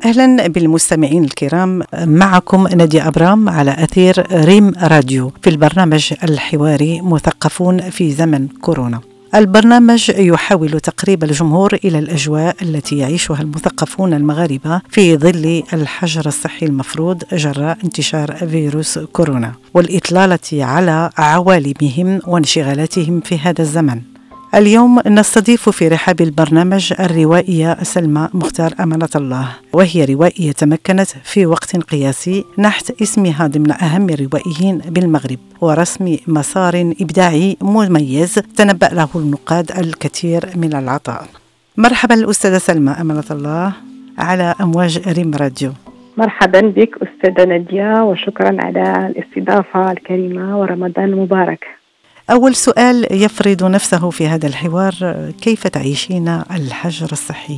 أهلا بالمستمعين الكرام، معكم نادية أبرام على أثير ريم راديو في البرنامج الحواري مثقفون في زمن كورونا. البرنامج يحاول تقريب الجمهور إلى الأجواء التي يعيشها المثقفون المغاربة في ظل الحجر الصحي المفروض جراء انتشار فيروس كورونا والإطلالة على عوالمهم وانشغالاتهم في هذا الزمن. اليوم نستضيف في رحاب البرنامج الروائية سلمى مختار أمانة الله، وهي روائية تمكنت في وقت قياسي نحت اسمها ضمن أهم الروائيين بالمغرب ورسم مسار إبداعي مميز تنبأ له النقاد الكثير من العطاء. مرحبا الأستاذة سلمى أمانة الله على أمواج ريم راديو. مرحبا بك أستاذة نادية، وشكرا على الاستضافة الكريمة ورمضان المبارك. أول سؤال يفرض نفسه في هذا الحوار: كيف تعيشين الحجر الصحي؟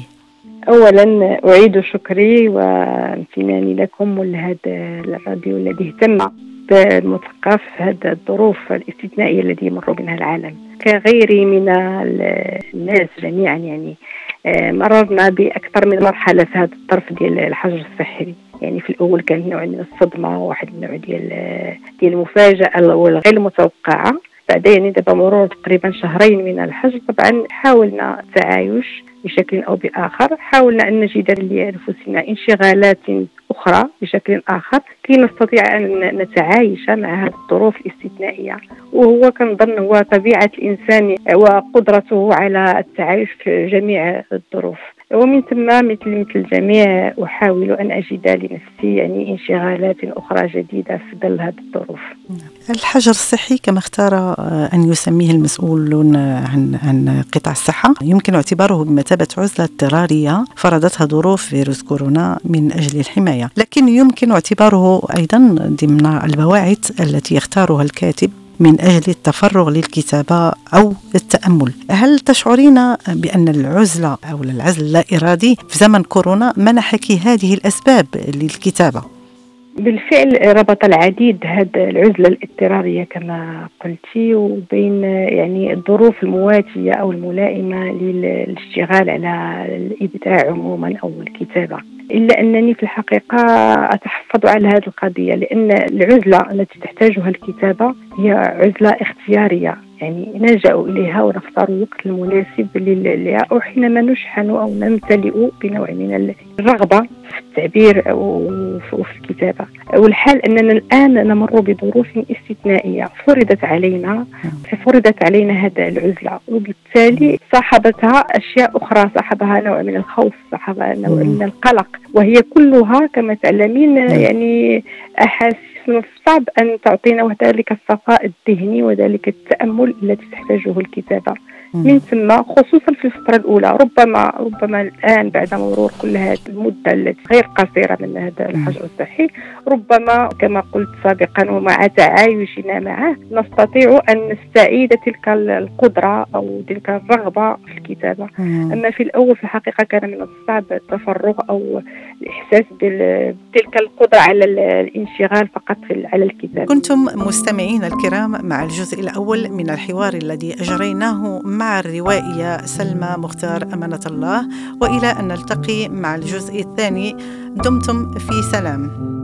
أولا أعيد شكري وامتناني لكم ولهذا الراديو الذي اهتم بالمثقف في هذه الظروف الاستثنائية التي يمر بها العالم. كغيري من الناس جميعا يعني مررنا بأكثر من مرحلة في هذا الطرف ديال الحجر الصحي. يعني في الأول كان نوع من الصدمة وواحد النوع ديال المفاجأة والغير متوقعة. بعدين دابا مرور تقريبا شهرين من الحجر، طبعا حاولنا التعايش بشكل أو بآخر، حاولنا أن نجد لأنفسنا انشغالات أخرى بشكل آخر كي نستطيع أن نتعايش مع هذه الظروف الاستثنائية. وهو كنظن هو طبيعة الإنسان وقدرته على التعايش في جميع الظروف، ومن ثم مثل الجميع أحاول أن أجد لنفسي يعني انشغالات أخرى جديدة في ظل هذه الظروف. الحجر الصحي كما اختار أن يسميه المسؤولون عن قطاع الصحة يمكن اعتباره بمثابة عزلة اضطرارية فرضتها ظروف فيروس كورونا من أجل الحماية، لكن يمكن اعتباره أيضا ضمن البواعث التي يختارها الكاتب من أجل التفرغ للكتابة أو التأمل. هل تشعرين بأن العزلة أو العزل اللا إرادي في زمن كورونا منحك هذه الأسباب للكتابة؟ بالفعل ربط العديد هذه العزلة الاضطرارية كما قلتي وبين يعني الظروف المواتية أو الملائمة للاشتغال على الإبداع عموما أو الكتابة. إلا أنني في الحقيقة أتحفظ على هذه القضية، لأن العزلة التي تحتاجها الكتابة هي عزلة اختيارية، يعني نلجأ إليها ونختار الوقت المناسب لها، أو حينما نشحن أو نمتلئ بنوع من الرغبة في التعبير وفي الكتابة. والحال أننا الآن نمر بظروف استثنائية فرضت علينا هذا العزلة، وبالتالي صاحبتها أشياء أخرى، صاحبها نوع من الخوف، صاحبها نوع من القلق، وهي كلها كما تعلمين يعني أحاسيس من الصعب أن تعطينا ذلك الصفاء الذهني وذلك التأمل الذي تحتاجه الكتابة. من ثم خصوصا في الفترة الأولى، ربما الآن بعد مرور كل هذه المدة التي غير قصيرة من هذا الحجر الصحي، ربما كما قلت سابقا ومع تعايشنا معه نستطيع أن نستعيد تلك القدرة أو تلك الرغبة في الكتابة. أما في الأول في الحقيقة كان من الصعب التفرغ أو الإحساس بتلك القدرة على الانشغال فقط على الكتابة. كنتم مستمعين الكرام مع الجزء الأول من الحوار الذي أجريناه مع الروائية سلمى مختار أمانة الله، وإلى أن نلتقي مع الجزء الثاني دمتم في سلام.